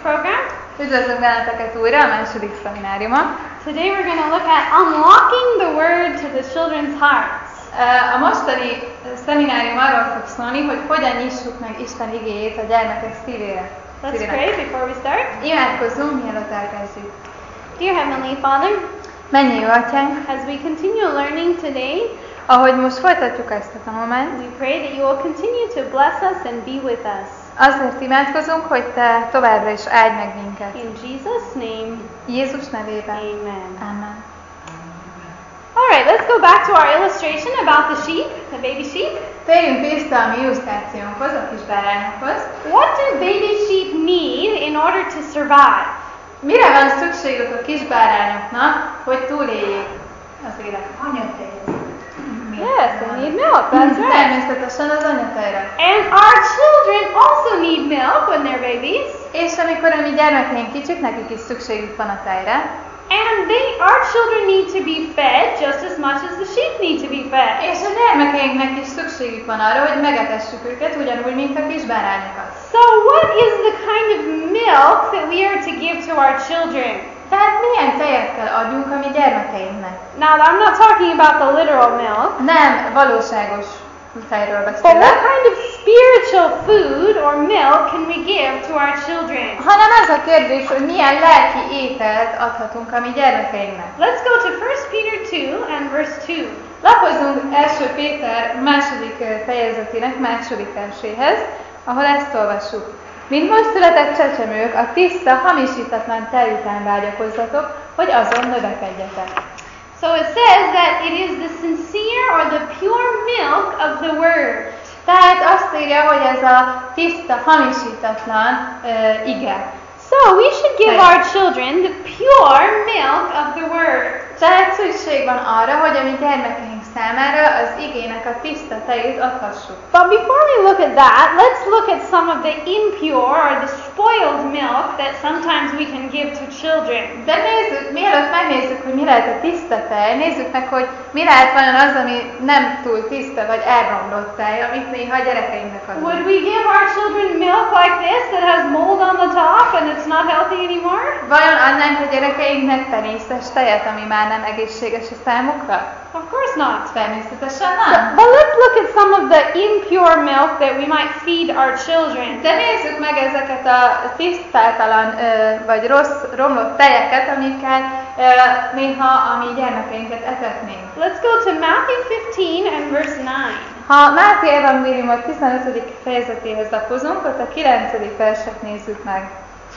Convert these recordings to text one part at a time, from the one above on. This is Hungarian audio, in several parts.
program. Üdvözlök benneteket újra a második szemináriumon. Today we're going to look at unlocking the word to the children's hearts. A mostani szeminárium arról fog szólni, hogy hogyan nyissuk meg Isten igéjét a gyermekek szívére. Let's pray before we start. Imádkozzunk, mielőtt elkezdjük. Dear Heavenly Father, Mennyei Atyánk, as we continue learning today, ahogy most folytatjuk ezt a tanulmányt, we pray that you will continue to bless us and be with us. azért imádkozunk, hogy Te továbbra is áldj meg minket. In Jesus' name, Jézus nevében. amen. Amen. Alright, let's go back to our illustration about the sheep, the baby sheep. Térjünk vissza a mi illusztrációnkhoz, a kis bárányokhoz. What do baby sheep need in order to survive? Mire van szükségük a kis bárányoknak, hogy túléljék az élet? Anyatejre. Yes, they need milk, that's right. Természetesen az anyatejre. And our children also need milk when they're babies. És amikor a mi gyermekeink kicsik, nekik is szükségük van a tejre. And our children need to be fed just as much as the sheep need to be fed. És a gyermekeinknek is szükségük van arra, hogy megetessük őket, ugyanúgy, mint a kis bárányokat. So what is the kind of milk that we are to give to our children? Tehát milyen tejet kell adjunk a mi gyermekeinknek? Now, I'm not talking about the literal milk. Nem valóságos tejről But beszélek, what kind of spiritual food or milk can we give to our children? hanem ez a kérdés, hogy milyen lelki ételt adhatunk a mi gyermekeinknek. Let's go to 1 Peter 2 and verse 2. Lapozzunk 1. Péter második fejezetének második verséhez, ahol ezt olvassuk. Mint most született csecsemők, a tiszta, hamisítatlan tej után vágyakozzatok, hogy azon növekedjetek. So it says that it is the sincere or the pure milk of the word. Tehát azt írja, hogy ez a tiszta, hamisítatlan ige. So we should give our children the pure milk of the word. Tehát szükség van arra, hogy a mi gyermekeink számára az igének a tiszta tejét adhassuk. But before we look at that, let's look at some of the impure or the spoiled milk that sometimes we can give to children. De nézzük, mielőtt megnézzük, hogy mi lehet a tiszta tej, nézzük meg, hogy mi lehet vajon az, ami nem túl tiszta vagy elromlott tej, amit néha a gyerekeinknek adunk. Would we give our children milk like this that has mold on the top and it's not healthy anymore? Vajon adnánk a gyerekeinknek tenészes tejet, ami már nem egészséges a számukra? Of course not. Természetesen nem. But let's look at some of the impure milk that we might feed our children. De nézzük meg ezeket a tisztátalan vagy rossz, romlott tejeket, amikkel néha a mi gyermekeinket etetnénk. Let's go to Matthew 15 and verse 9. Ha Máté evangéliumot 15. fejezetéhez lapozunk, ott a 9. verset nézzük meg.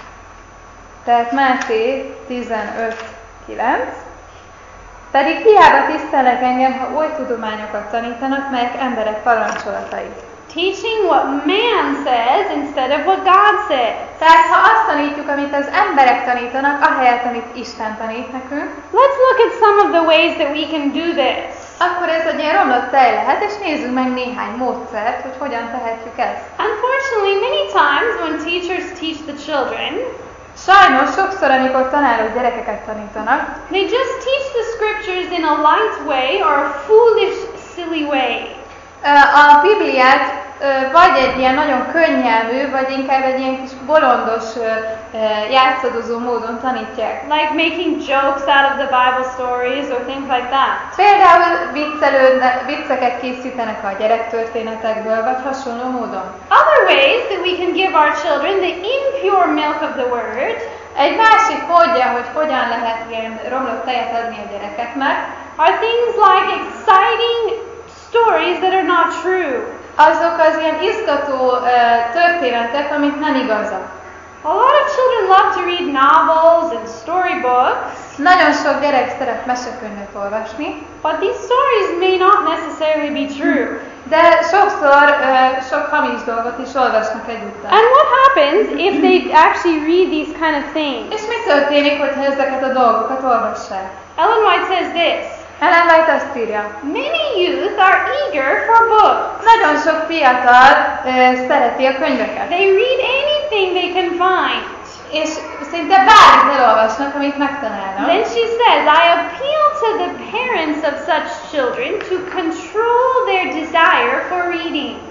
Tehát Máté 15:9. Pedig hiába tisztelnek engem, ha oly tudományokat tanítanak, melyek emberek parancsolatai. Teaching what man says instead of what God says. Tehát ha azt tanítjuk, amit az emberek tanítanak, ahelyett, amit Isten tanít nekünk, Let's look at some of the ways that we can do this. akkor ez egy ilyen romlott tej lehet, és nézzük meg néhány módszert, hogy hogyan tehetjük ezt. Unfortunately, many times when teachers teach the children, Sajnos sokszor, amikor tanárok gyerekeket tanítanak, they just teach the scriptures in a light way or a foolish, silly way. a Bibliát vagy egy ilyen nagyon könnyelmű, vagy inkább egy ilyen kis bolondos, játszadozó módon tanítják. Like making jokes out of the Bible stories or things like that. Például vicceket készítenek a gyerektörténetekből, vagy hasonló módon. Other ways that we can give our children the impure milk of the word Egy másik módja, hogy hogyan lehet ilyen romlott tejet adni a gyerekeknek, are things like exciting stories that are not true. azok az ilyen izgató történetek, amik nem igazak. A lot of children love to read novels and storybooks, Nagyon sok gyerek szeret mesekönyvet olvasni, but these stories may not necessarily be true. de sokszor sok hamis dolgot is olvasnak egyúttal. And what happens if they actually read these kind of things? És mi történik, hogyha ezeket a dolgokat olvassák? Ellen White says this: Ellen White azt írja, many youth are eager for books. nagyon sok fiatal szereti a könyveket, They read anything they can find. és szinte bármit elolvasnak, amit megtalálnak. Then she says, I appeal to the parents of such children to control their desire for reading.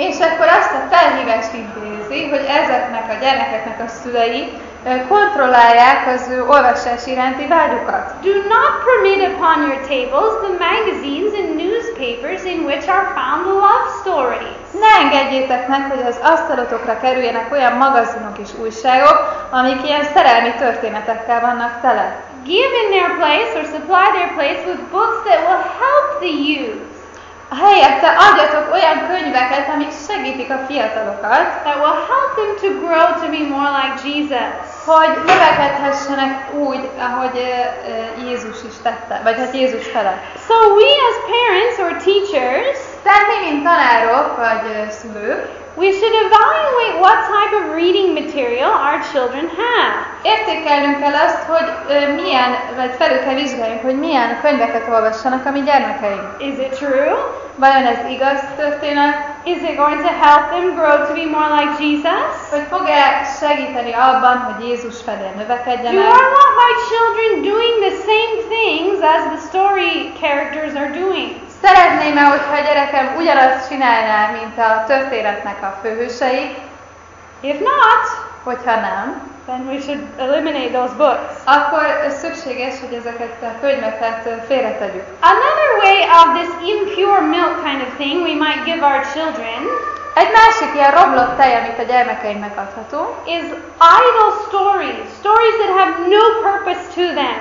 És akkor azt a felhívást intézi, hogy ezeknek a gyerekeknek a szülei kontrollálják az ő olvasás iránti vágyukat. Do not permit upon your tables the magazines and newspapers in which are found love stories. Ne engedjétek meg, hogy az asztalotokra kerüljenek olyan magazinok és újságok, amik ilyen szerelmi történetekkel vannak tele. Give in their place or supply their place with books that will help the youth. Helyette adjatok olyan könyveket, amik segítik a fiatalokat, That will help them to grow to be more like Jesus. hogy növekedhessenek úgy, ahogy Jézus is tette, vagy hát Jézus felett. So we as parents or teachers, Tehát mi, mint tanárok vagy szülők, we should evaluate what type of reading material our children have. értékelnünk kell azt, hogy vagy felül kell vizsgáljuk, hogy milyen könyveket olvassanak a mi gyermekeink. Is it true? Vajon ez igaz történet? Is it going to help them grow to be more like Jesus? Hogy fog-e segíteni abban, hogy Jézus felé Do növekedjenek? I want my children doing the same things as the story characters are doing? Szeretném-e, hogyha a gyerekem ugyanazt csinálná, mint a történetnek a főhősei? If not, Hogyha nem, then we should eliminate those books. akkor szükséges, hogy ezeket a könyveket félretegyük. Another way of this impure milk kind of thing we might give our children Egy másik ilyen romlott tej, amit a gyermekeinknek adhatunk, is idle stories, stories that have no purpose to them.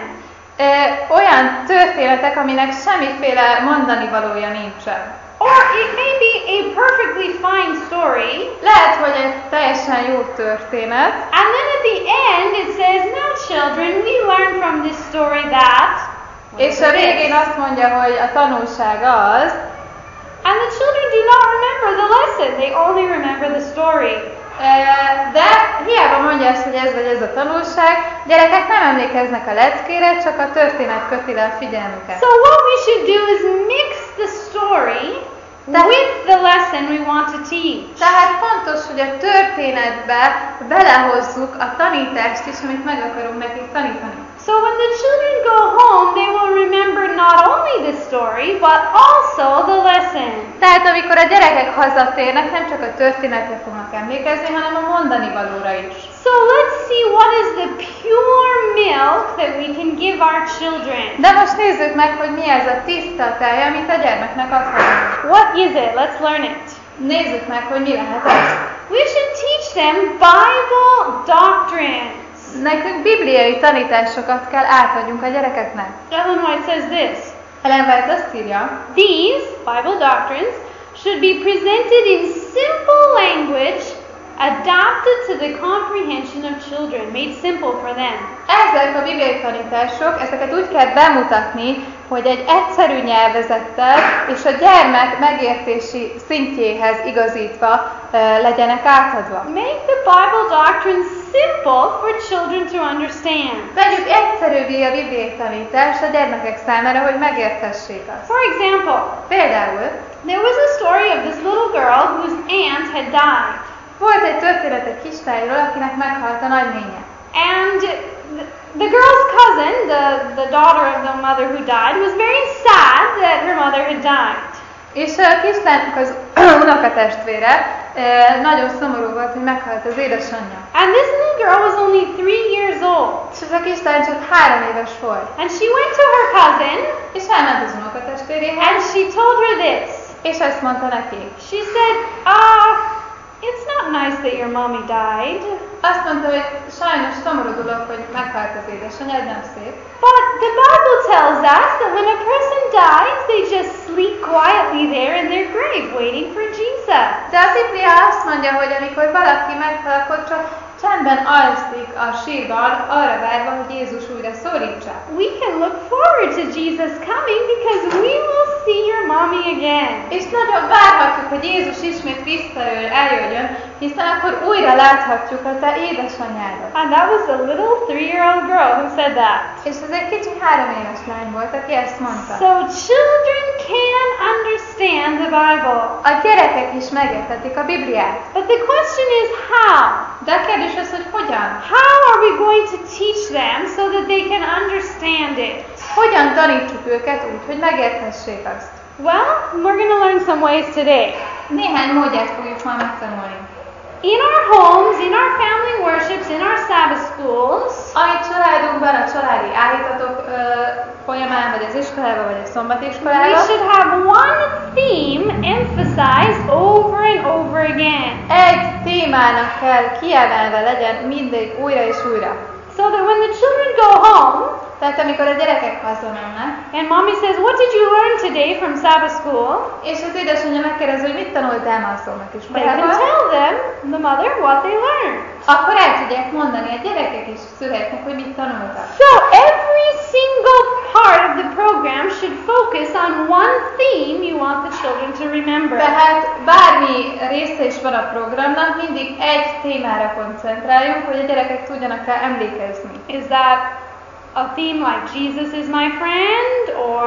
Olyan történetek, aminek semmiféle mondani valója nincsen. Or it may be a perfectly fine story, Lehet, hogy egy teljesen jó történet, and then at the end it says, "Now children, we learn from this story that..." és a végén azt mondja, hogy a tanulság az, And the children do not remember the lesson, they only remember the story. de hiába mondja azt, hogy ez vagy ez a tanulság, gyerekek nem emlékeznek a leckére, csak a történet köti le a figyelmüket. So what we should do is mix the story with the lesson we want to teach. Tehát fontos, hogy a történetbe belehozzuk a tanítást is, amit meg akarunk nekik tanítani. So when the children go home, they will remember not only the story, but also the lesson. Tehát amikor a gyerekek hazatérnek, nem csak a történetre fognak emlékezni, hanem a mondani valóra is. So let's see what is the pure milk that we can give our children. De most nézzük meg, hogy mi ez a tiszta tej, amit a gyermeknek adhatunk. What is it? Let's learn it. Nézzük meg, hogy mi lehet ez. We should teach them Bible doctrines. Nekünk bibliai tanításokat kell átadjunk a gyerekeknek. Ellen White says this: Ellen White azt írja, these Bible doctrines should be presented in simple language, adapted to the comprehension of children, made simple for them. ezek a bibliai tanítások, ezeket úgy kell bemutatni, hogy egy egyszerű nyelvezettel és a gyermek megértési szintjéhez igazítva legyenek átadva. Make the Bible doctrines simple for children to understand. Tegyük egyszerűvé a bibliai tanítást a gyermekek számára, hogy megértessék azt. For example, Például there was a story of this little girl whose aunt had died. volt egy történet egy kislányról, akinek meghalt a nagynénye. And the girl's cousin, the daughter of the mother who died, was very sad that her mother had died. És a kislánynak az unokatestvére nagyon szomorú volt, hogy meghalt az édesanyja. And this little girl was only 3 years old. És ez a kislány csak 3 éves volt. And she went to her cousin És elment az unokatestvéréhez, and she told her this. és ezt mondta neki. She said, it's not nice that your mommy died, Azt mondta, hogy sajnos szomorú dolog, hogy meghalt az édesanyja, nem szép. but the Bible tells us that when a person dies, they just sleep quietly there in their grave waiting for Jesus. De a Biblia azt mondja, hogy amikor valaki meghal, akkor csak csendben alszik a sírban, arra várva, hogy Jézus újra szólítsa. We can look forward to Jesus coming because we will see your mommy again. És nagyon várhatjuk, hogy Jézus ismét eljöjjön, hiszen akkor újra láthatjuk a te édesanyádat. And that was the little 3-year-old girl who said that. És ez egy kicsi 3 éves lány volt, aki ezt mondta. So children can understand the Bible. A gyerekek is megérthetik a Bibliát. But the question is how? De a kérdés az, hogy hogyan? How are we going to teach them so that they can understand it? Hogyan tanítsuk őket úgy, hogy megérthessék azt? Well, we're going to learn some ways today. Néhány módját fogjuk ma megtanulni. In our homes, in our family worships, in our Sabbath schools, Amit családunkban, a családi állítatok folyamán, vagy az iskolában, vagy a we szombatiskolában, should have one theme emphasized over and over again. egy témának kell kiemelve legyen mindig újra és újra. So that when the children go home, Tehát amikor a gyerekek hazamennek, and mommy says, what did you learn today from Sabbath school? és az édesanyja megkérdezi, hogy mit tanultál ma a They can szombatiskolában, tell them, the mother, what they learned. akkor el tudják mondani a gyerekek és szülőknek, hogy mit tanultak. So every single part of the program should focus on one theme you want the children to remember. Tehát bármi része is van a programnak, mindig egy témára koncentráljunk, hogy a gyerekek tudjanak rá emlékezni. Is that a theme like Jesus is my friend, or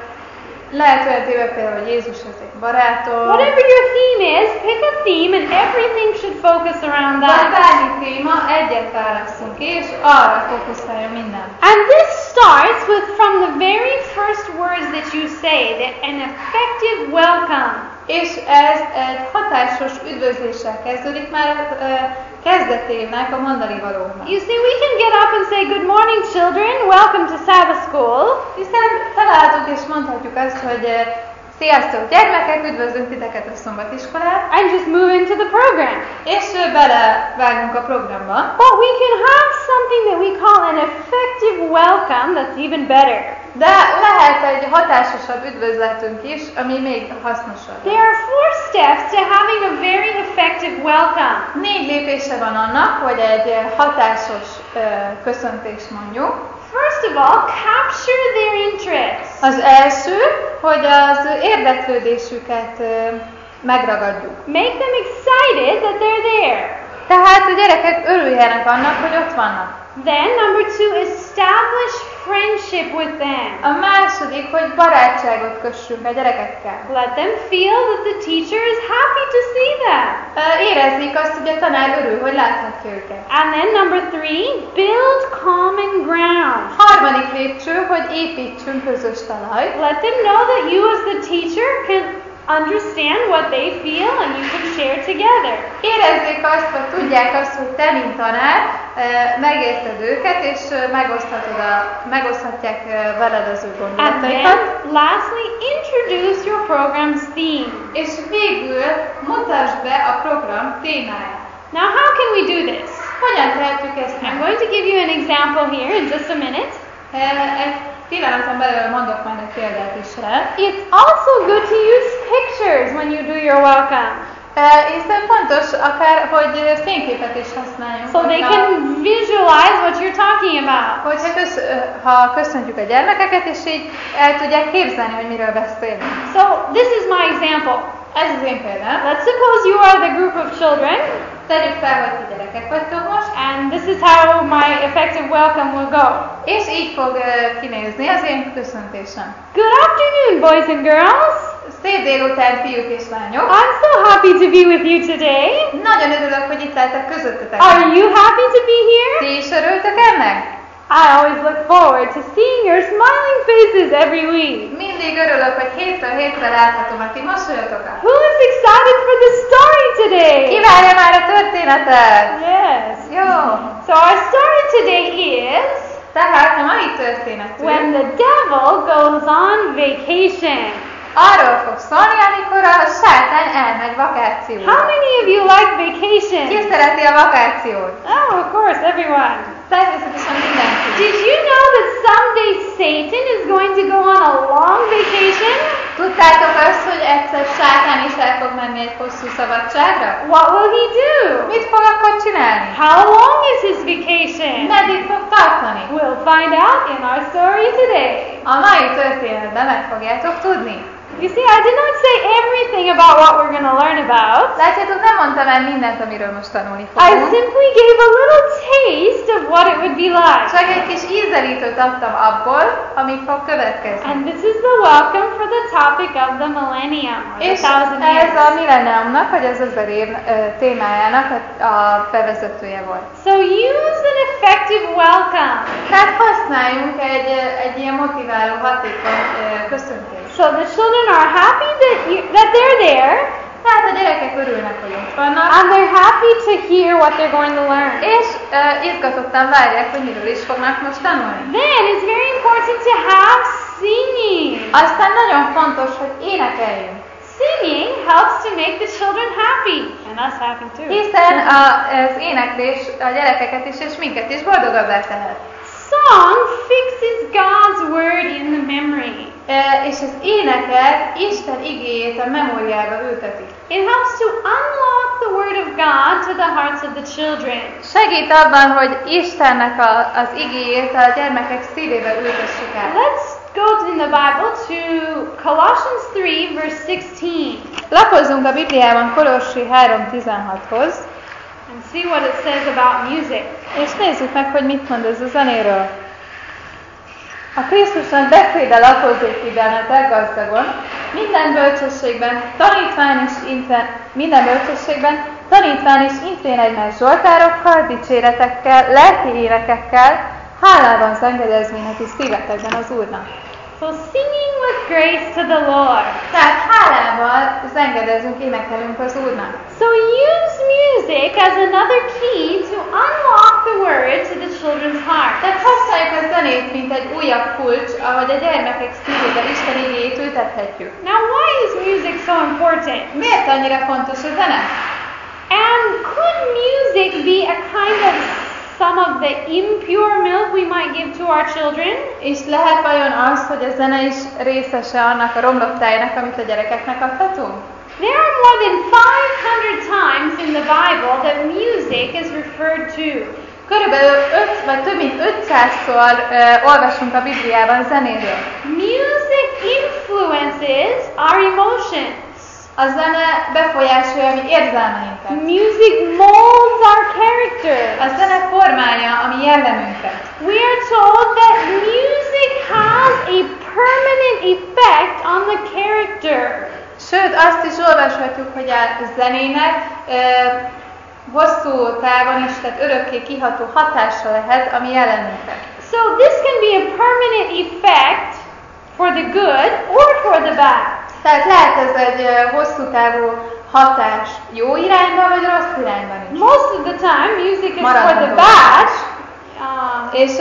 Lehet olyan téma például, hogy Jézus az egy barátom, whatever your theme is, pick a theme and everything should focus around vagy that. bármi téma, egyet válasszunk ki, és arra fókuszáljon minden. And this starts with from the very first words that you say, that an effective welcome. És ez egy hatásos üdvözléssel kezdődik már kezdetének a mondani valónak. You see, we can get up and say, good morning children, welcome to Sabbath school. Hiszen találtuk és mondhatjuk azt, hogy sziasztok gyermekek, üdvözlünk titeket a szombatiskolán, And just move into the program. és belevágunk a programba. But we can have something that we call an effective welcome that's even better. De lehet egy hatásosabb üdvözletünk is, ami még hasznosabb. There are 4 steps to having a very effective welcome. 4 lépése van annak, hogy egy hatásos köszöntést mondjuk. First of all, capture their interest. Az első, hogy az érdeklődésüket megragadjuk. Make them excited that they're there. Tehát a gyerekek örüljenek annak, hogy ott vannak. Then, number 2, establish friendship with them. A második, hogy barátságot kössünk a gyerekekkel. Let them feel that the teacher is happy to see them. Érezzék azt, hogy a tanár örül, hogy láthatja őket. And then number 3, build common ground. Harmadik lépcső, hogy építsünk közös talajt. Let them know that you as the teacher can understand what they feel and you can share together. Érezzék azt, vagy tudják azt, hogy te, mint tanár, megérted őket, és megoszthatják veled az ő And gondolataikat. then, lastly, introduce your program's theme. És végül mutasd be a program témáját. Now, how can we do this? Hogyan tehetjük ezt I'm meg? going to give you an example here in just a minute. Egy pillanaton belül mondok majd egy példát is rá. It's also good to use pictures when you do your welcome, Hiszen fontos akár, hogy fényképet is használjunk. so they can visualize what you're talking about. Ha köszöntjük a gyermekeket, és így el tudják képzelni, hogy miről beszélünk. So, this is my example. Ez az én példám. Let's suppose you are the group of children, Tegyük fel, hogy ti gyerekek vagytok most, and this is how my effective welcome will go. és így fog kinézni az én köszöntésem. Good afternoon, boys and girls. Szép délután, fiúk és lányok! I'm so happy to be with you today. Nagyon örülök, hogy itt lehetek közöttetek. Are you happy to be here? Ti is örültök ennek? I always look forward to seeing your smiling faces every week. Mindig örülök, hogy hétről hétre láthatom a ti mosolyotokat. Who is excited for the story today? Ki várja már a történetet? Yes. Jó. So our story today is Tehát a mai történetünk when the devil goes on vacation. arról fog szólni, amikor a sátán elmegy vakációra. How many of you like Ki vacation? szereti a vakációt? Oh, of course, everyone. Természetesen mindenki. Did you know that someday Satan is going to go on a long vacation? Tudtátok azt, hogy egyszer sátán is el fog menni egy hosszú szabadságra? What will he do? Mit fog akkor csinálni? How long is his vacation? Meddig fog tartani? We'll find out in our story today. A mai történetben meg fogjátok tudni. You see, I did not say everything about what we're going to learn about. Látjátok, nem mondtam el mindent, amiről most tanulni I fogunk. simply gave a little taste of what it would be like. Csak egy kis ízelítőt adtam abból, ami fog következni. And this is the welcome for the topic of the millennium, or the És 1000 ez a years. millenniumnak, vagy az 1000 év témájának a bevezetője volt. So use an effective welcome. Tehát használjunk egy ilyen motiváló, hatékony köszöntést. So the children are happy that they're there, Tehát a gyerekek örülnek, hogy ott vannak, and they're happy to hear what they're going to learn. és izgatottan várják, hogy miről is fognak most tanulni. Then it's very important to have singing. Aztán nagyon fontos, hogy énekeljünk. Singing helps to make the children happy, and us happy too. Hiszen az éneklés a gyerekeket is és minket is boldogabbá tehet. Song fixes God's word in the memory. És az énekel Isten igéjét a memóriába ülteti. It helps to unlock the word of God to the hearts of the children. Segít abban, hogy Istennek az igéjét a gyermekek szívébe ültessük el. Let's go in the Bible to Colossians 3 verse 16 Lapozzunk a Bibliában Kolossi 3:16-hoz, and see what it says about music. és nézzük meg, hogy mit mond ez a zenéről. A Krisztusnak beszéde lapozzék ki bennetek gazdagon, minden bölcsességben tanítván és intvén egymás zsoltárokkal, dicséretekkel, lelki énekekkel, hálával zengedezvényheti szívetekben az Úrnak. So singing with grace to the Lord. Tehát hálával zengedezünk, énekelünk az Úrnak. So use music as another key to unlock the word to the children's heart. Tehát használjuk a zenét, mint egy újabb kulcs, ahogy a gyermekek szívébe Isten igéjét ültethetjük. Now why is music so important? Miért annyira fontos a zene? And could music be a kind of some of the impure milk we might give to our children? És lehet vajon az, hogy a zene is részese annak a romlott tejnek, amit a gyerekeknek adhatunk? There are more than 500 times in the Bible that music is referred to. Körülbelül vagy több mint 500-szor olvasunk a Bibliában zenéről. Music influences our emotions. A zene befolyásolja a mi érzelmeinket. Music molds our character. A zene formálja a mi jellemünket. We are told that music has a permanent effect on the character. Sőt, azt is olvashatjuk, hogy a zenének hosszú távon is, tehát örökké kiható hatása lehet a mi jellemünkre. So this can be a permanent effect for the good or for the bad. Tehát lehet ez egy hosszú távú hatás jó irányba, vagy rossz irányban is. Most of the time, music is for the Maradandó bad. És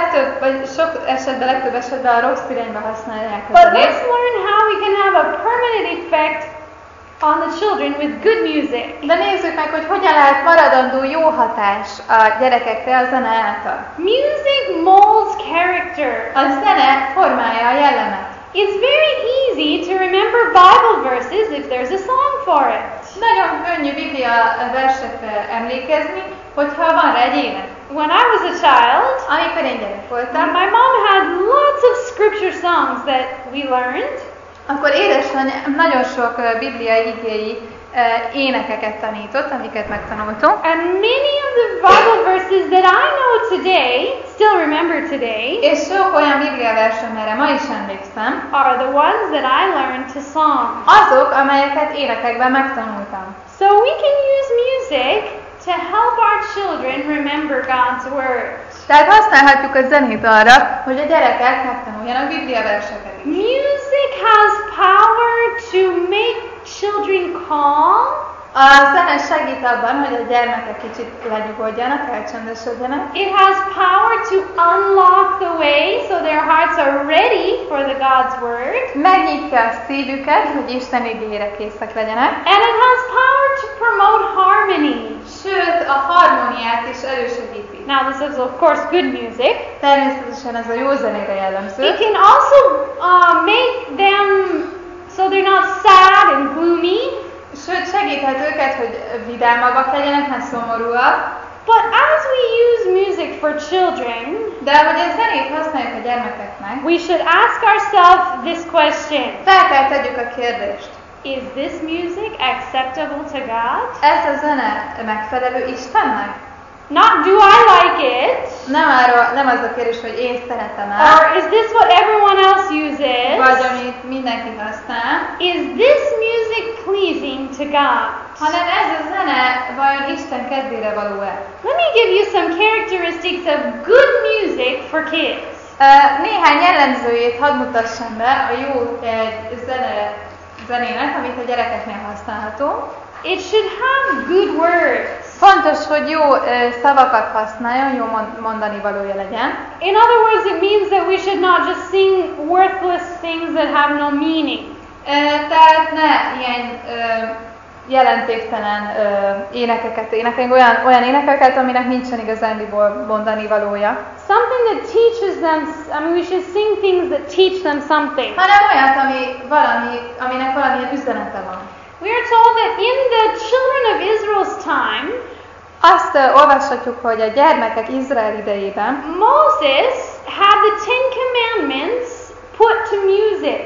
legtöbb esetben a rossz irányba használják a But zenét. let's learn how we can have a permanent effect on the children with good music. De nézzük meg, hogy hogyan lehet maradandó jó hatás a gyerekekre a zene által. Music molds character. A zene formálja a jellemet. It's very easy to remember Bible verses if there's a song for it. Nagyon könnyű Biblia versekre emlékezni, hogyha van rá egy ének. When I was a child, Amikor én gyerek voltam, my mom had lots of scripture songs that we learned. akkor édesanyám nagyon sok bibliai igéi énekeket tanított, amiket megtanultunk. And many of the Bible verses that I know today, still remember today, És sok olyan biblia vers, amelyre ma is emlékszem, are the ones that I learned to song. azok, amelyeket énekekben megtanultam. So we can use music to help our children remember God's word. Tehát használhatjuk a zenét arra, hogy a gyerekek megtanuljanak biblia verseket is. Music has power to make children calm. A zene segít abban, hogy a gyermekek kicsit lenyugodjanak, elcsendesedjenek. It has power to unlock the way so their hearts are ready for the God's word. Megnyitja a szívüket, hogy Isten igényére készek legyenek. And it has power to promote harmony. Sőt, a harmóniát is elősegíti. Now this is of course good music. Természetesen ez a jó zenére jellemző. It can also make them so they're not sad and gloomy. Sőt, segíthet őket, hogy vidámabbak legyenek, ne szomorúak. But as we use music for children, De ahogy a zenét használjuk a gyermekeknek, we should ask ourselves this question. fel kell tegyük a kérdést. Is this music acceptable to God? Ez a zene megfelelő Istennek? Not do I like it? Nem az a kérdés, hogy én szeretem el, Or is this what everyone else uses? vagy amit mindenki használ, Is this music pleasing to God? hanem ez a zene vajon Isten kedvére való-e? Let me give you some characteristics of good music for kids. Néhány jellemzőjét hadd mutassam be a jó zenének, amit a gyerekeknél használható. It should have good words. Fontos, hogy jó szavakat használjon, jó mondani valója legyen. In other words, it means that we should not just sing worthless things that have no meaning. Tehát ne ilyen jelentéktelen énekeket énekeljünk, olyan énekeket, aminek nincsen igazándiból mondani valója. Something that teaches them, we should sing things that teach them something. Hanem olyat, aminek valamilyen üzenete van. We are told that in the children of Israel's time, azt olvashatjuk, hogy a gyermekek Izrael idejében Moses had the 10 commandments put to music.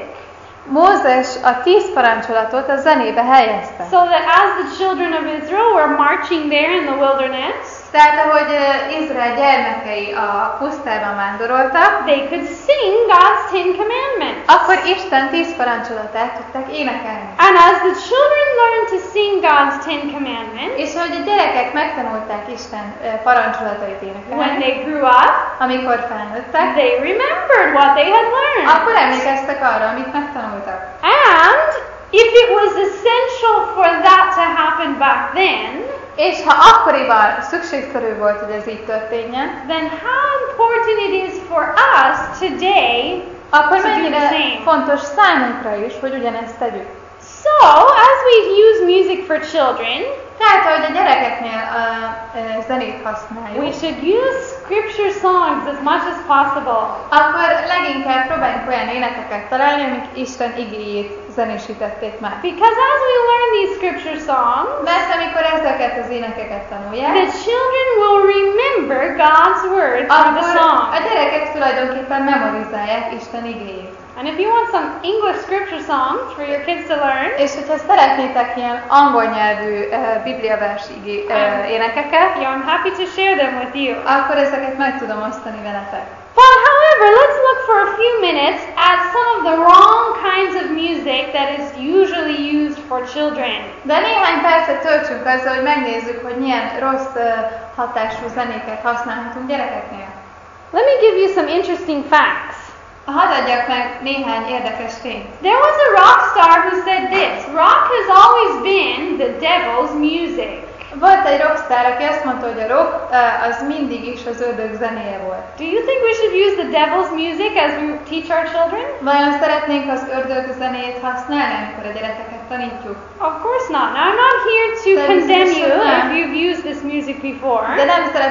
Mózes a 10 parancsolatot a zenébe helyezte. So that as the children of Israel were marching there in the wilderness, tehát ahogy Izrael gyermekei a pusztában vándoroltak, they could sing God's 10 commandments. Akkor Isten 10 parancsolatát tudták énekelni. And as the children learned to sing God's 10 commandments, és ahogy a gyerekek megtanulták Isten parancsolatait énekelni, when they grew up, amikor felnőttek, they remembered what they had learned. Akkor emlékeztek arra, amit megtanultak. And if it was essential for that to happen back then, és ha akkoriban szükségszerű volt, hogy ez így történjen, then how important it is for us today akkor to do mennyire the same. fontos számunkra is, hogy ugyanezt tegyük. So, as we use music for children, tehát, ahogy a gyerekeknél a zenét használjuk, we should use scripture songs as much as possible. Akkor leginkább próbáljunk olyan énekeket találni, amik Isten igéjét zenésítették már. Because as we learn these scripture songs, mert amikor ezeket az énekeket tanulják, the children will remember God's word through the song. A gyerekek tulajdonképpen memorizálják Isten igéjét. And if you want some English scripture songs for your kids to learn, és hogyha szeretnétek ilyen angol nyelvű bibliavers énekeket, I'm happy to share them with you. Akkor ezeket meg tudom osztani veletek. But however, let's look for a few minutes at some of the wrong kinds of music that is usually used for children. De néhány percet töltsünk azzal, hogy megnézzük, hogy milyen rossz hatású zenéket használhatunk gyerekeknél. Let me give you some interesting facts. Hadd adjak meg néhány érdekes tényt. There was a rock star who said this: rock has always been the devil's music. Volt egy rockstar, aki azt mondta, hogy a rock az mindig is az ördög zenéje volt. Do you think we should use the devil's music as we teach our children? Vajon szeretnénk az ördög zenéjét használni, amikor a gyerekeket tanítjuk? Of course not. Now, I'm not here to condemn you if you've used this music before. De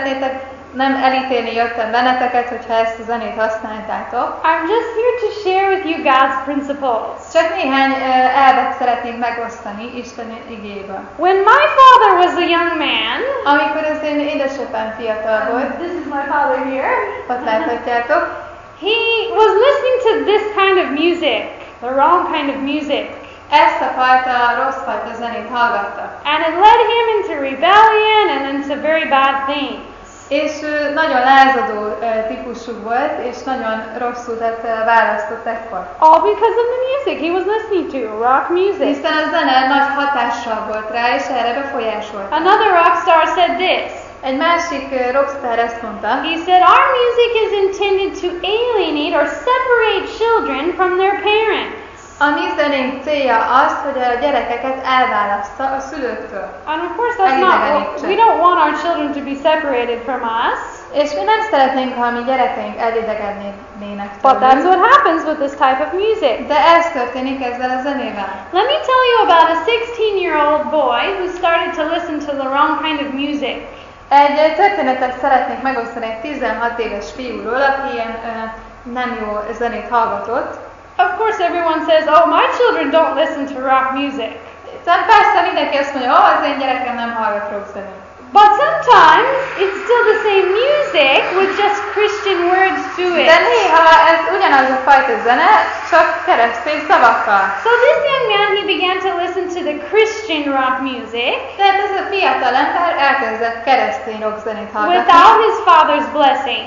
nem elítélni jöttem benneteket, hogyha ezt a zenét használtátok. I'm just here to share with you God's principles. Csak néhány elvet szeretnék megosztani Isten igéjéből. When my father was a young man, amikor az én édesapám fiatal volt, this is my father here, ott láthatjátok, he was listening to this kind of music, the wrong kind of music. Ezt a fajta, rossz fajta zenét hallgatta. And it led him into rebellion and into very bad things. És nagyon lázadó típusú volt, és nagyon rossz utat választott ekkor. All because of the music he was listening to, rock music. Hiszen a zene nagy hatással volt rá, és erre befolyásolt. Another rock star said this. Egy másik rockstar ezt mondta. He said, our music is intended to alienate or separate children from their parents. A mi zenénk célja az, hogy a gyerekeket elválassza a szülőktől. And of course that's not, we don't want our children to be separated from us. És mi nem szeretnénk, ha a mi gyerekeink elidegednének tőlünk. But that's what happens with this type of music. De ez történik ezzel a zenével. Let me tell you about a 16-year-old boy who started to listen to the wrong kind of music. Egy történetet szeretnék megosztani egy 16 éves fiúról, aki ilyen nem jó zenét hallgatott. Of course everyone says, oh, my children don't listen to rock music. Tehát persze mindenki azt mondja, az én gyerekem nem hallgat rock zenét. But sometimes it's still the same music with just Christian words to it. De néha ez ugyanaz a fajta zene, csak keresztény szavakkal. So this young man, he began to listen to the Christian rock music. Tehát ez a fiatal ember elkezdett keresztény rock zenét hallgatni. Without his father's blessing.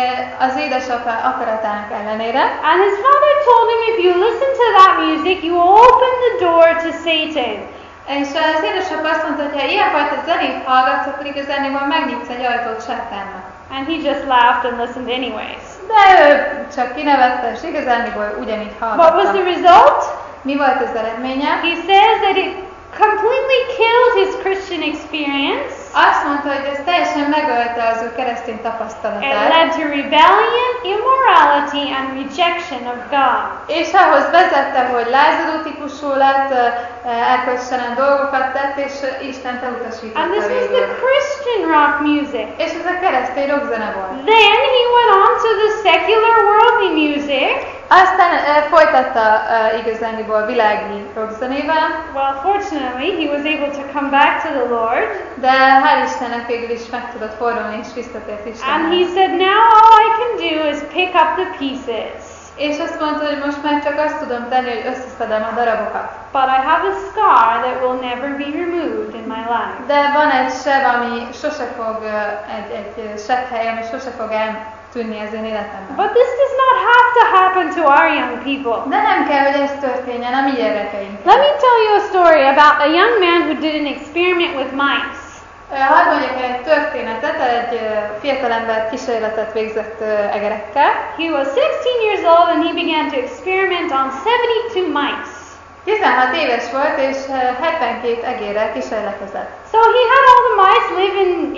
Az édesapa akaratának ellenére. And his father told him, if you listen to that music, you open the door to Satan. És az édesapa azt mondta, hogy ha ilyenfajta zenét hallgatsz, akkor igazániból megnyitsz egy ajtót sátánnak. And he just laughed and listened anyways. De ő csak kinevette, és igazániból ugyanígy What was hallgatta. the result? Mi volt az eredménye? He says that it completely killed his Christian experience. Azt mondta, hogy ez teljesen megölte az ő keresztény It tapasztalatát, led to rebellion, immorality, and rejection of God. és ahhoz vezette, hogy lázadó típusú lett, elkövetően dolgokat tett, és Istent And elutasította this was the végül. Christian rock music. És ez a keresztény rockzene volt. Then he went on to the secular worldly music. Aztán folytatta igazániból világi rockzenével, Well, fortunately, he was able to come back to the Lord. de hál' Istennek végül is meg tudott fordulni, és visszatért And he Istenhez. said, now all I can do is pick up the pieces. És azt mondta, hogy most már csak azt tudom tenni, hogy összeszedem a darabokat. But I have a scar that will never be removed in my life. De van egy seb, ami sose fog, egy sebhely, ami sose fog eltűnni az én életemben. But this does not have to happen to our young people. De nem kell, hogy ez történjen a mi gyerekeink. Let me tell you a story about a young man who did an experiment with mice. Hadd mondjak el egy történetet, egy fiatalember kísérletet végzett egerekkel. He was 16 years old and he began to experiment on 72 mice. 16 éves volt, és 72 egérrel kísérletezett. So he had all the mice live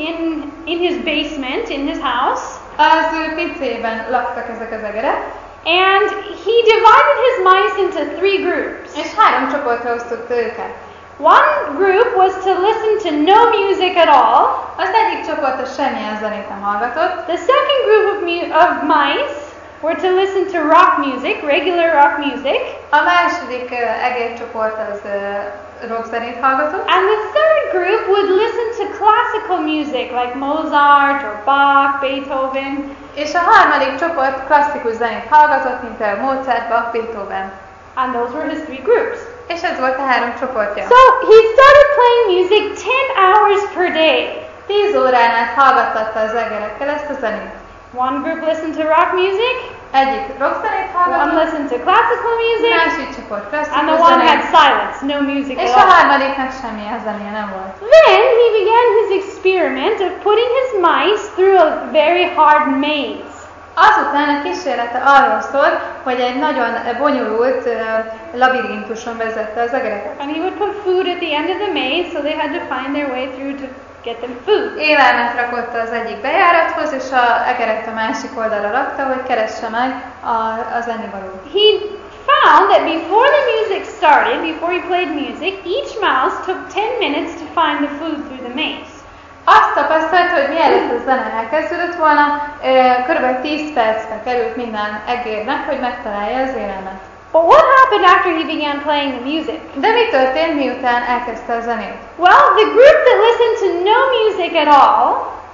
in his basement, in his house. Az ő pincében laktak ezek az egerek, And he divided his mice into 3 groups. és 3 csoportra osztotta őket. One group was to listen to no music at all. Az egyik csoport a semmilyen zenét nem hallgatott, The second group of mice were to listen to rock music, regular rock music. a második egércsoport az rockzenét hallgatott, And the third group would listen to classical music like Mozart or Bach, Beethoven. és a harmadik csoport klasszikus zenét hallgatott, mint a Mozart, Bach, Beethoven. And those were his 3 groups. És ez volt a 3 csoportja. So he started playing music 10 hours per day. 10 órán át hallgattatta az egerekkel ezt a zenét. One group listened to rock music, Egyik rockzenét one hallgatott, listened to classical music, másik csoport and klasszikus the one had zenét, silence, no music és at a all. harmadiknak semmilyen zenéje nem volt. Then he began his experiment of putting his mice through a very hard maze. Azután a kísérlete arról szólt, hogy egy nagyon bonyolult labirintuson vezette az egereket. And he would put food at the end of the maze, so they had to find their way through to get them food. Élelmet rakott az egyik bejárathoz, és a egereket a másik oldalra rakta, hogy keresse meg az ennivalót. He found that before the music started, before he played music, each mouse took 10 minutes to find the food through the maze. Azt tapasztalt, hogy mielőtt a zene elkezdődött volna, kb. 10 percbe került minden egérnek, hogy megtalálja az élelmet. But what happened after he began playing the music? De mi történt, miután elkezdte a zenét? Well, the group that listened to no music at all,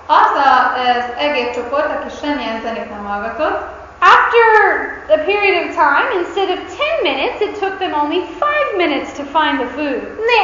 Az egércsoport, aki semmilyen zenét nem hallgatott, after a period of time, instead of 10 minutes, it took them only 5 minutes to find the food.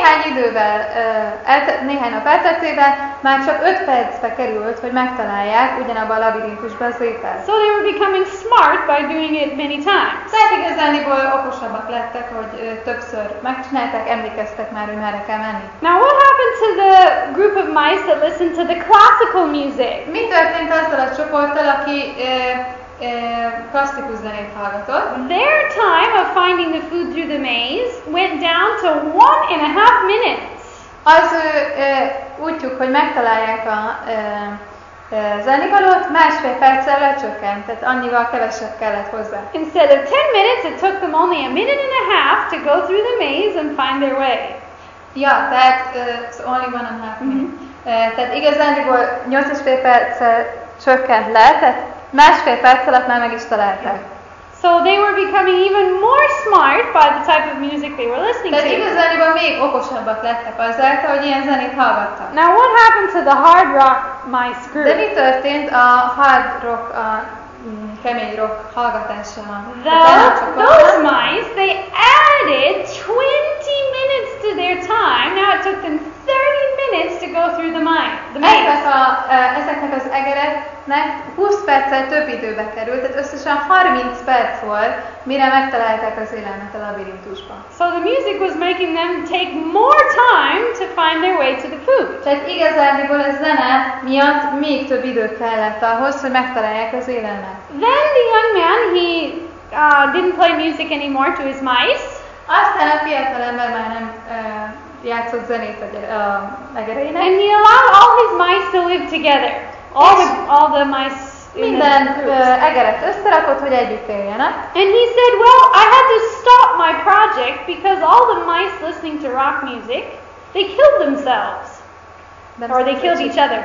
néhány nap elteltével már csak 5 percbe került, hogy megtalálják ugyanabban a labirintusban az ételt. So they were becoming smart by doing it many times. Tehát igazániból okosabbak lettek, hogy többször megcsinálták, emlékeztek már, hogy merre kell menni. Now what happened to the group of mice that listened to the classical music? Mi történt azzal a csoporttal, aki klasszikus zenét hallgatott? Their time of finding the food through the maze went down to 1.5 minutes. Az ő útjuk, hogy megtalálják az ennivalót, 1,5 perccel lecsökkent, tehát annyival kevesebb kellett hozzá. Instead of 10 minutes, it took them only 1.5 minutes to go through the maze and find their way. Ja, tehát it's only 1.5 minute. Tehát igazándiból 8,5 perccel csökkent le, tehát 1,5 perc alatt már meg is találták. So they were becoming even more smart by the type of music they were listening Tehát to. igazándiból még okosabbak lettek azáltal, hogy ilyen zenét hallgattak. Now what happened to the hard rock mice De group? mi történt a hard rock, a kemény rock hallgatással? Those mice, they added 20 minutes wasted their time. Now it took them 30 minutes to go through the maze. Ezeknek az egereknek 20 perccel több időbe került, tehát összesen 30 perc volt, mire megtalálták az élelmet a labirintusban. So the music was making them take more time to find their way to the food. Tehát igazából a zene miatt még több idő kellett ahhoz, hogy megtalálják az élelmet. Then the young man, he didn't play music anymore to his mice. Aztán a fiatalember már nem játszott zenét a egereinek. And he allowed all his mice to live together. All the mice minden egeret összerakott, hogy együtt éljenek. And he said, well, I had to stop my project because all the mice listening to rock music, they killed themselves. Or they killed each other,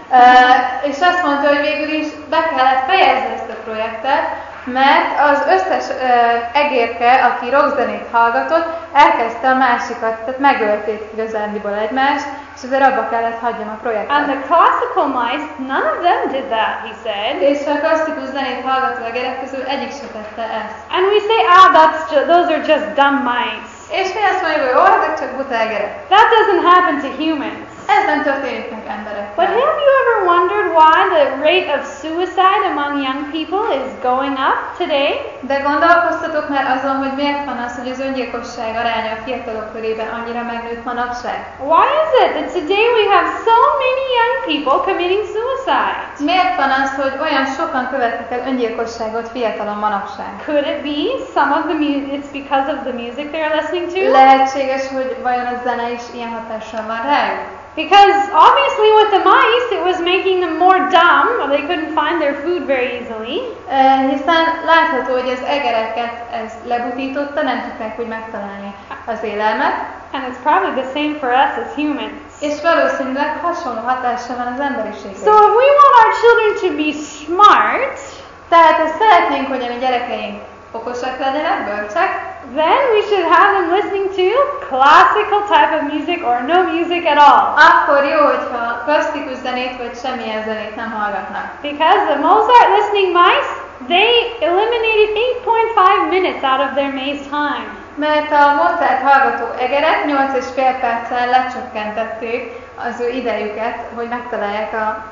yeah. És azt mondta, hogy végül is be kellett fejezni ezt a projektet, mert az összes egérke, aki rockzenét hallgatott, elkezdte a másikat, tehát megölték igazándiból egymást, és ezért abba kellett hagyjam a projektet. And the classical mice, none of them did that, he said. És a klasszikus zenét hallgató egerek közül egyik se tette ezt. And we say, those are just dumb mice. És mi azt mondjuk, hogy ezek csak buta egerek. That doesn't happen to humans. Ez nem történik meg emberekkel. But have you ever wondered why the rate of suicide among young people is going up today? De gondolkoztatok már azon, hogy miért van az, hogy az öngyilkosság aránya a fiatalok körében annyira megnőtt manapság? Why is it that today we have so many young people committing suicide? Miért van az, hogy olyan sokan követnek el öngyilkosságot fiatalon manapság? Could it be some of the it's because of the music they're listening to? Lehetséges, hogy vajon a zene is ilyen hatással van rájuk? Because obviously with the mice it was making them more dumb, they couldn't find their food very easily. Hiszen látható, hogy az egereket ez lebutította, nem tudták úgy megtalálni az élelmet. And it's probably the same for us as humans. És valószínűleg hasonló hatása van az emberiségre. So if we want our children to be smart, tehát ha szeretnénk, hogy a mi gyerekeink okosak legyenek, bölcsek, then we should have them listening to classical type of music or no music at all. Akkor jó, hogyha klasszikus zenét vagy semmilyen zenét nem hallgatnak. Because the Mozart listening mice, they eliminated 8.5 minutes out of their maze time. Mert a Mozart hallgató egerek 8,5 perccel lecsökkentették az ő idejüket, hogy megtalálják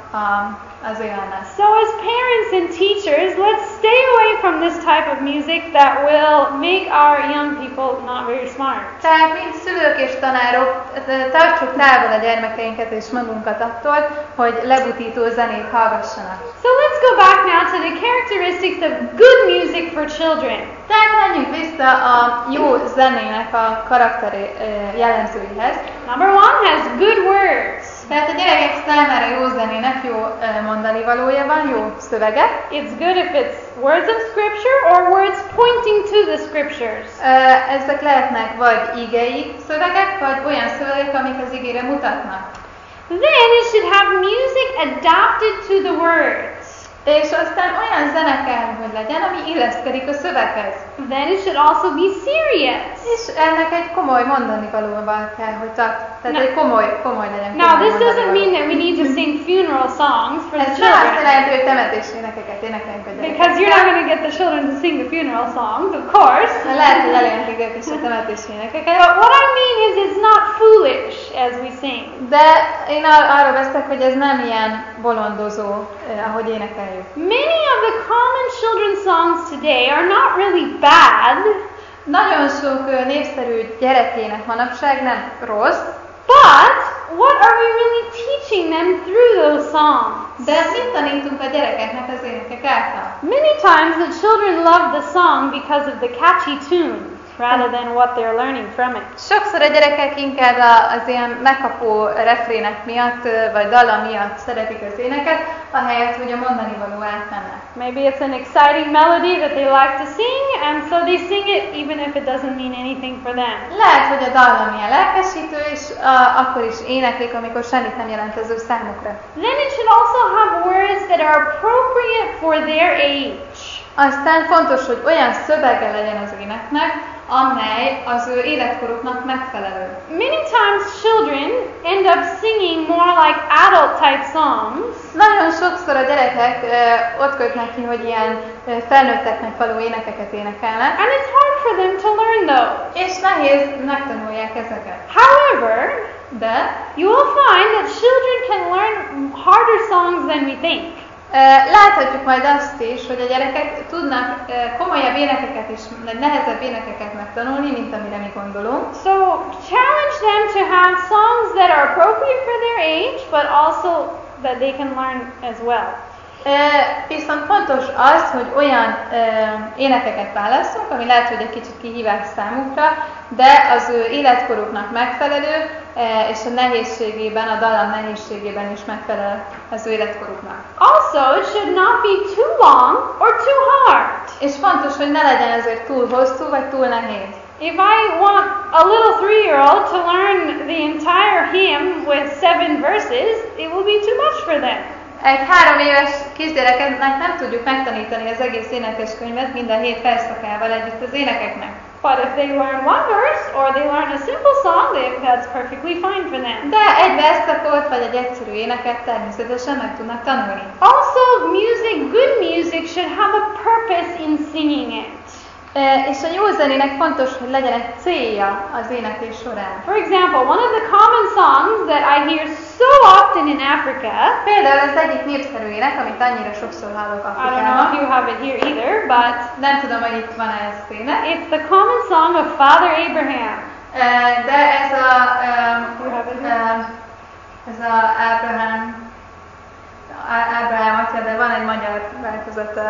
az élelmet. So as parents and teachers, let's stay away from this type of music that will make our young people not very smart. Tehát mint szülők és tanárok, tartsuk távol a gyermekeinket és magunkat attól, hogy lebutító zenét hallgassanak. So let's go back now to the characteristics of good music for children. Tehát menjünk vissza a jó zenének a karakteri jellemzőihez. Number one has good words. Tehát a gyerekek számára jó zenének jó mondani valója van, jó szövege. It's good if it's words of scripture or words pointing to the scriptures. Ezek lehetnek vagy igei szövegek, vagy olyan szövegek, amik az igére mutatnak. Then it should have music adapted to the words. És aztán olyan zene kell, hogy legyen, ami illeszkedik a szöveghez. Then it should also be serious. És ennek egy komoly mondani valóval kell, hogy tehát egy komoly legyen. Now this doesn't mean that we need to sing funeral songs for the children. Ez nem azt children. jelenti, hogy temetés énekeket énekeljünk a gyerekekkel. Because you're not going to get the children to sing the funeral songs, of course. Lehet, hogy elénekelik ők is a temetés énekeket. But what I mean is it's not foolish as we sing. De én arról beszélek, hogy ez nem ilyen bolondozó, ahogy énekeljük. Many of the common children's songs today are not really bad. Nagyon sok népszerű gyerekének manapság nem rossz. But what are we really teaching them through those songs? De mit tanítunk a gyerekeknek az énekek által? Many times the children love the song because of the catchy tune rather than what they're learning from it. Sokszor a gyerekek inkább az ilyen megkapó refrének miatt, vagy dallam miatt szeretik az éneket, ahelyett, hogy a mondani való átmenne. Maybe it's an exciting melody that they like to sing, and so they sing it even if it doesn't mean anything for them. Lehet, hogy a dallam ilyen lelkesítő, és akkor is éneklik, amikor semmit nem jelent az ő számukra. Then it should also have words that are appropriate for their age. Aztán fontos, hogy olyan szövege legyen az éneknek, amely az ő életkoruknak megfelelő. Many times children end up singing more like adult type songs. Nagyon sokszor a gyerekek ott kötnek ki, hogy ilyen felnőtteknek való énekeket énekelnek. And it's hard for them to learn those. És nehéz megtanulják ezeket. However, De you will find that children can learn harder songs than we think. láthatjuk majd azt is, hogy a gyerekek tudnak komolyabb énekeket is, vagy nehezebb énekeket megtanulni, mint amire mi gondolunk. So challenge them to have songs that are appropriate for their age, but also that they can learn as well. Viszont fontos az, hogy olyan énekeket válasszunk, ami lehet, hogy egy kicsit kihívás számukra, de az ő életkoruknak megfelelő, és a nehézségében, a dallam nehézségében is megfelel az ő életkoruknak. Also, it should not be too long or too hard. És fontos, hogy ne legyen ezért túl hosszú, vagy túl nehéz. If I want a little 3-year-old to learn the entire hymn with 7 verses, it will be too much for them. Egy 3 éves kisgyereknek nem tudjuk megtanítani az egész énekeskönyvet minden 7 versszakával együtt az énekeknek. But if they learn one verse or they learn a simple song, that's perfectly fine for them. De egy versszakot vagy egy egyszerű éneket természetesen meg tudnak tanulni. Also, good music should have a purpose in singing it. És a jó zenének fontos, hogy legyen egy célja az éneklés során. For example, one of the common songs that I hear so often in Africa, Például az egyik népszerű ének, amit annyira sokszor hallok I don't know if Afrikában. you have it here either, but Nem tudom, hogy itt van ez az ének. it's the common song of Father Abraham. De ez a You have it here? Ábrahám atya, de van egy magyar változata.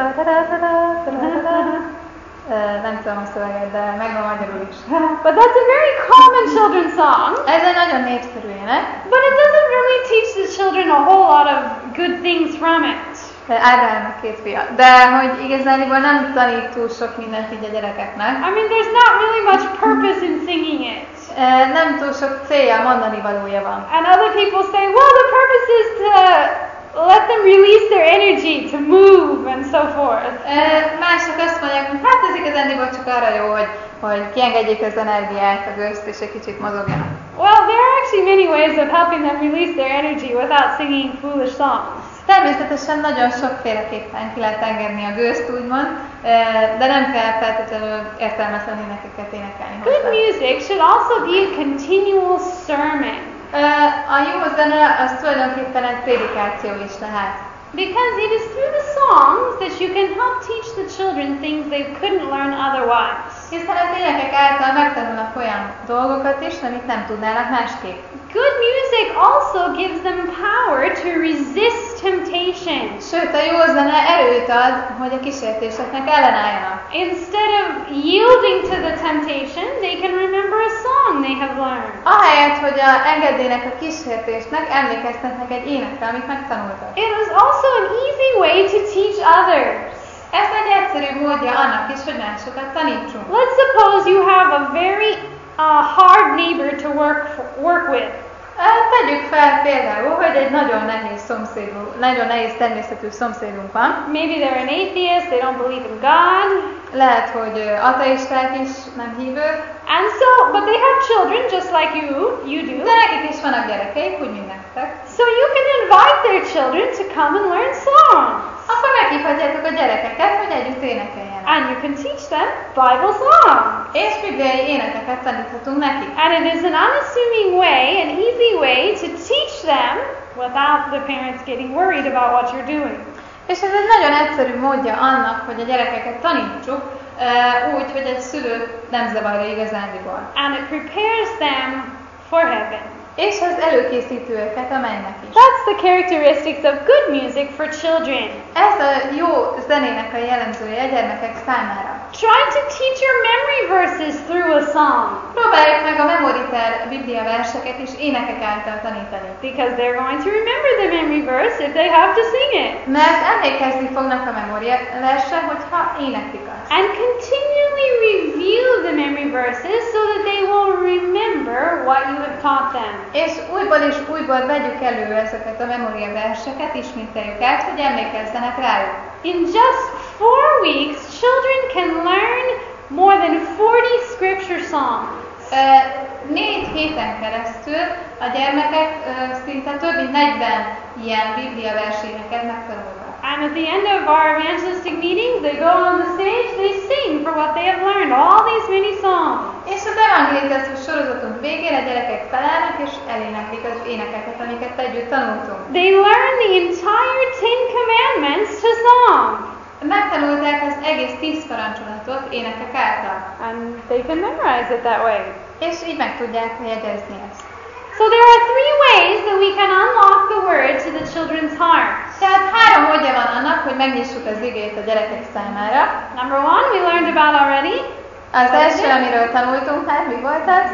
Nem tudom a szöveget, de megvan magyarul is. But that's a very common children's song, Ez egy nagyon népszerű ének. but it doesn't really teach the children a whole lot of good things from it. Ábrahámnak 2 fia. De hogy igazániból nem tanít túl sok mindent így a gyerekeknek. I mean, there's not really much purpose in singing it. Nem túl sok célja, mondani valója van. And other people say, well, the purpose is to let them release their energy to move and so forth. Mások azt mondják, hogy hát ez igazándiból csak arra jó, hogy kiengedjék az energiát, a gőzt, és egy kicsit mozogjanak. Well, there are actually many ways of helping them release their energy without singing foolish songs. Természetesen nagyon sokféleképpen ki lehet engedni a gőzt, úgymond, de nem kell feltétlenül értelmetlen énekeket énekelni Good hozzá. music should also be a continual sermon, A jó zene az tulajdonképpen egy prédikáció is lehet. because it is through the songs that you can help teach the children things they couldn't learn otherwise. Hiszen az énekek által megtanulnak olyan dolgokat is, amit nem tudnának másképp. Good music also gives them power to resist temptation. Sőt, a jó zene erőt ad, hogy a kísértéseknek ellenálljanak. Instead of yielding to the temptation, they can remember a song they have learned. Ahelyett, hogy engednének a kísértésnek, emlékeztetnek egy énekre, amit megtanultak. It is also an easy way to teach others. Ez egy egyszerű módja annak is, hogy másokat tanítsunk. Let's suppose you have a very hard neighbor to work with. Tegyük fel például, hogy egy nagyon nehéz természetű szomszédunk van. Maybe they're an atheist, they don't believe in God. Lehet, hogy ateisták is, nem hívők. And so, but they have children just like you do. De nekik is vannak gyerekeik, úgy mint nektek. So you can invite their children to come and learn songs. Akkor meghívhatjátok a gyerekeket, hogy együtt énekeljenek. And you can teach them Bible songs. És bibliai énekeket taníthatunk nekik. And it is an unassuming way, an easy way to teach them without the parents getting worried about what you're doing. És ez egy nagyon egyszerű módja annak, hogy a gyerekeket tanítsuk, úgy, hogy egy szülő nem zavarja igazándiból. And it prepares them for heaven. És ez előkészíti őket a mennynek is. That's the characteristics of good music for children. Ez a jó zenének a jellemzője a gyermekek számára. Try to teach your memory verses through a song. Próbáljuk meg a Memoriter Biblia verseket is énekek által tanítani. Because they're going to remember the memory verse if they have to sing it. Mert emlékezni fognak a Memoriter versre, hogyha éneklik azt. And continually review the memory verses so that they will remember what you have taught them. És újból vegyük elő ezeket a Memoriter verseket, ismételjük át, hogy emlékezzenek rájuk. In just 4 weeks, children can learn more than 40 scripture songs. 4 héten keresztül a gyermekek szinte több mint 40 ilyen Biblia verséneket megtanultak. And at the end of our evangelistic meetings, they go on the stage, they sing for what they have learned, all these many songs. És az evangélizációs sorozatunk végén a gyerekek felállnak és eléneklik az énekeket, amiket együtt tanultunk. They learn the entire 10 commandments to song. Megtanulták az egész 10 parancsolatot énekek által. And they can memorize it that way. És így meg tudják jegyezni ezt. So there are 3 ways that we can unlock the word to the children's hearts. Tehát 3 módja van annak, hogy megnyissuk az igét a gyerekek számára. Number 1, we learned about already. Az első, amiről tanultunk már, mi volt az?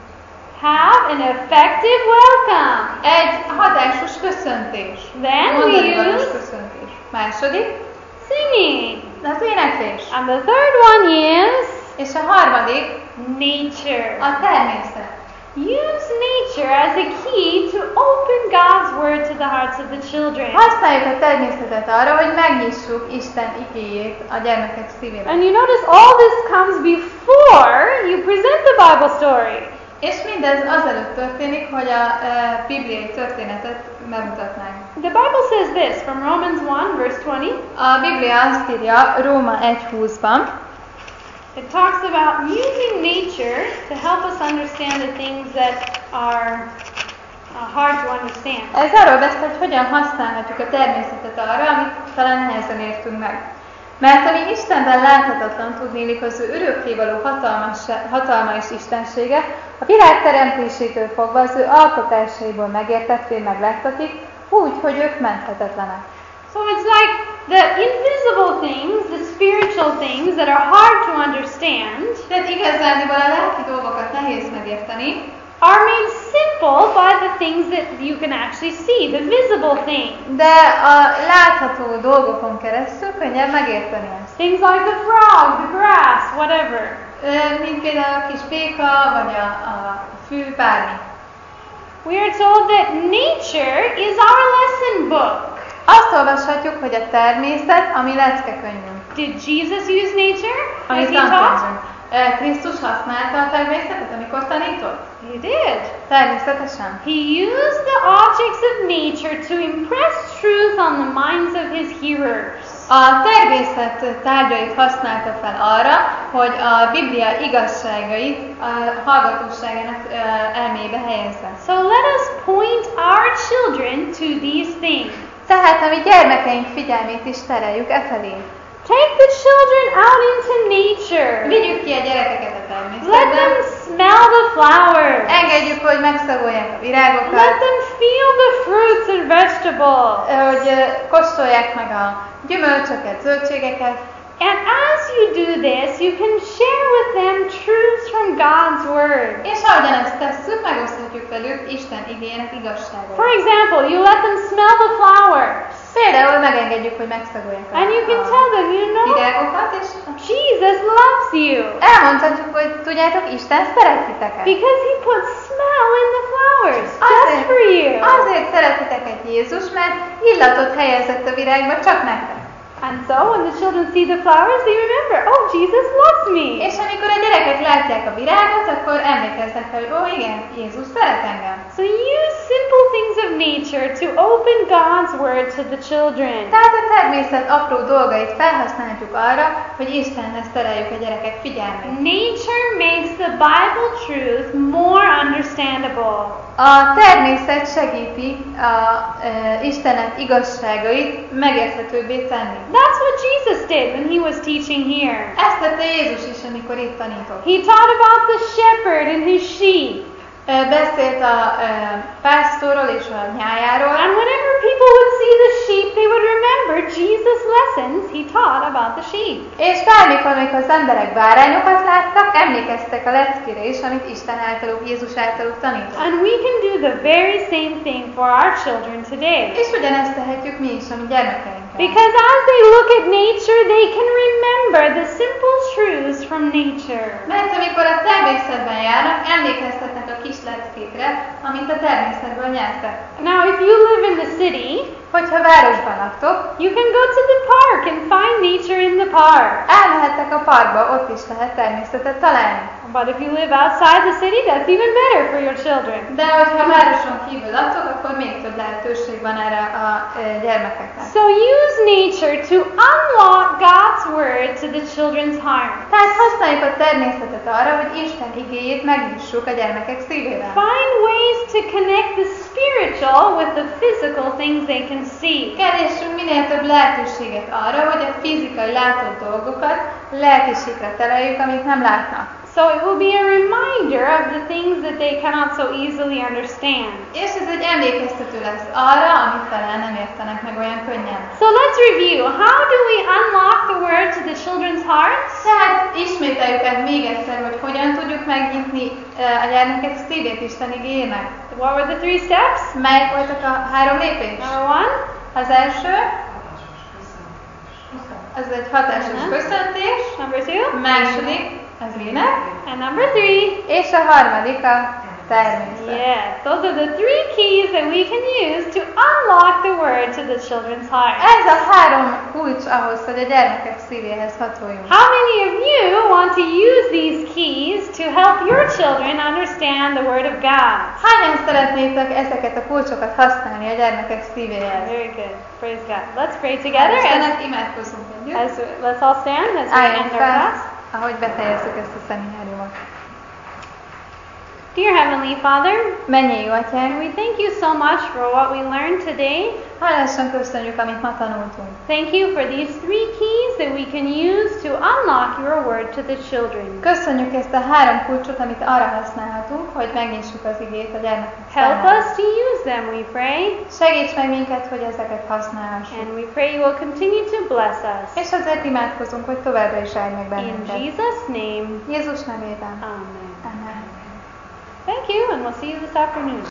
Have an effective welcome. Egy hatásos köszöntés. Then we Mondanivalós use köszöntés. Második, singing. az éneklés. And the third one is És a harmadik, nature. a természet. Use nature as a key to open God's word to the hearts of the children. Használjuk a természetet arra, hogy megnyissuk Isten igéjét a gyermekek szívére. And you notice all this comes before you present the Bible story. És mindez azelőtt történik, hogy a bibliai történetet bemutatnánk. The Bible says this from Romans 1 verse 20. A Biblia azt írja Róma 1:20-ban, It talks about using nature to help us understand the things that are hard to understand. ez arról beszél, hogy hogyan használhatjuk a természetet arra, amit talán nehezen értünk meg. Mert ami Istenben láthatatlan, tudnélik az ő örökkévaló hatalma és istensége, a világ teremtésétől fogva az ő alkotásaiból megértetté megláttatik, úgy, hogy ők menthetetlenek. So it's like the invisible things, the spiritual things that are hard to understand, Tehát igazándiból a lelki dolgokat nehéz megérteni, are made simple by the things that you can actually see, the visible things. de a látható dolgokon keresztül könnyebb megérteni ezt. Things like the frog, the grass, whatever. Mint például a kis béka, vagy a fű, bármi. We are told that nature is our lesson book. Azt olvashatjuk, hogy a természet a mi leckekönyvünk. Did Jesus use nature as Amit he taught? tanulunk. Krisztus használta a természetet, amikor tanított? He did. Természetesen. He used the objects of nature to impress truth on the minds of his hearers. A természet tárgyait használta fel arra, hogy a Biblia igazságait a hallgatóságának elmébe helyezze. So let us point our children to these things. Tehát a mi gyermekeink figyelmét is tereljük e felé. Take the children out into nature. Vigyük ki a gyerekeket a Let természetbe. them smell the flowers. Engedjük, hogy megszagolják a virágokat, Let them feel the fruits and vegetables. hogy kóstolják meg a gyümölcsöket, zöldségeket. And as you do this, you can share with them truths from God's Word. És ahogyan ezt tesszük, megoszthatjuk velük Isten igének igazságot. For example, you let them smell the flowers. Például megengedjük, hogy megszagolják And you can tell them, you know, virágokat, és Jesus loves you. elmondhatjuk, hogy tudjátok, Isten szeret titeket. Because He put smell in the flowers just for you. Azért szeret titeket Jézus, mert illatot helyezett a virágba csak nektek. And so when the children see the flowers, they remember, oh, Jesus loves me. És amikor a gyerekek látják a virágot, akkor emlékeznek fel, hogy ó igen, Jézus szeret engem. So use simple things of nature to open God's Word to the children. Tehát a természet apró dolgait felhasználjuk arra, hogy Istenhez tereljük a gyerekek figyelmét. Nature makes the Bible truth more understandable. A természet segíti Istenet igazságait megérthetőbbé tenni. That's what Jesus did when He was teaching here. Ezt tette Jézus is, amikor itt tanított. He taught about the shepherd and his sheep. Beszélt a pásztorról és a nyájáról. And whenever people would see the sheep, they would remember Jesus' lessons He taught about the sheep. És bármikor, amikor az emberek bárányokat láttak, emlékeztek a leckére is, amit Isten általuk, Jézus általuk tanított. And we can do the very same thing for our children today. És ugyanezt tehetjük mi is a mi gyermekeinkkel. Because as they look at nature, they can remember the simple truths from nature. Mert amikor a természetben járnak, emlékeztetnek a kis leckékre, amit a természetből nyertek. Now, if you live in the city, Hogyha városban laktok, you can go to the park and find nature in the park. elmehettek a parkba, ott is lehet természetet találni. But if you live outside the city, that's even better for your children. De hogyha városon kívül laktok, akkor még több lehetőség van erre a gyermekeknek. So use nature to unlock God's word to the children's heart. Tehát használjuk a természetet arra, hogy Isten igéjét megnyissuk a gyermekek szívével. Find ways to connect the spiritual with the physical things they can see. Keressünk minél több lehetőséget arra, hogy a fizikai látott dolgokat lelkiségre tereljük, amit nem látnak. So it will be a reminder of the things that they cannot so easily understand. És ez egy emlékeztető lesz arra, amit talán nem értenek meg olyan könnyen. So let's review. How do we unlock the word to the children's hearts? Tehát ismételjük ezt még egyszer, hogy hogyan tudjuk megnyitni a gyermekek szívét Isten igéjének. What were the 3 steps? Melyek voltak a 3 lépés? Number 1. Az első, az egy hatásos köszöntés. Number 2. Második, az ének. And number 3. És a harmadik a természet. Yes, those are the 3 keys that we can use to unlock the word to the children's heart. Ez a 3 kulcs ahhoz, hogy a gyermekek szívéhez hatoljunk. How many of you want to use these keys to help your children understand the word of God? Hányan szeretnétek ezeket a kulcsokat használni a gyermekek szívéhez? Very good. Praise God. Let's pray together. Istennek imádkozzunk együtt. Let's all stand as we Álljunk end our fel, class. ahogy befejezzük ezt a szemináriumot. Dear Heavenly Father, Mennyei Atyánk, we thank you so much for what we learned today. hálásan köszönjük, amit ma tanultunk. Thank you for these 3 keys that we can use to unlock your word to the children. Köszönjük ezt a 3 kulcsot, amit arra használhatunk, hogy megnyissuk az igét a gyermekek Help számára. us to use them, we pray. Segíts meg minket, hogy ezeket használhassuk. And we pray you will continue to bless us. És azért imádkozunk, hogy továbbra is állj meg In bennünket. Jesus' name, Jézus nevében. amen. Amen. Thank you, and we'll see you this afternoon.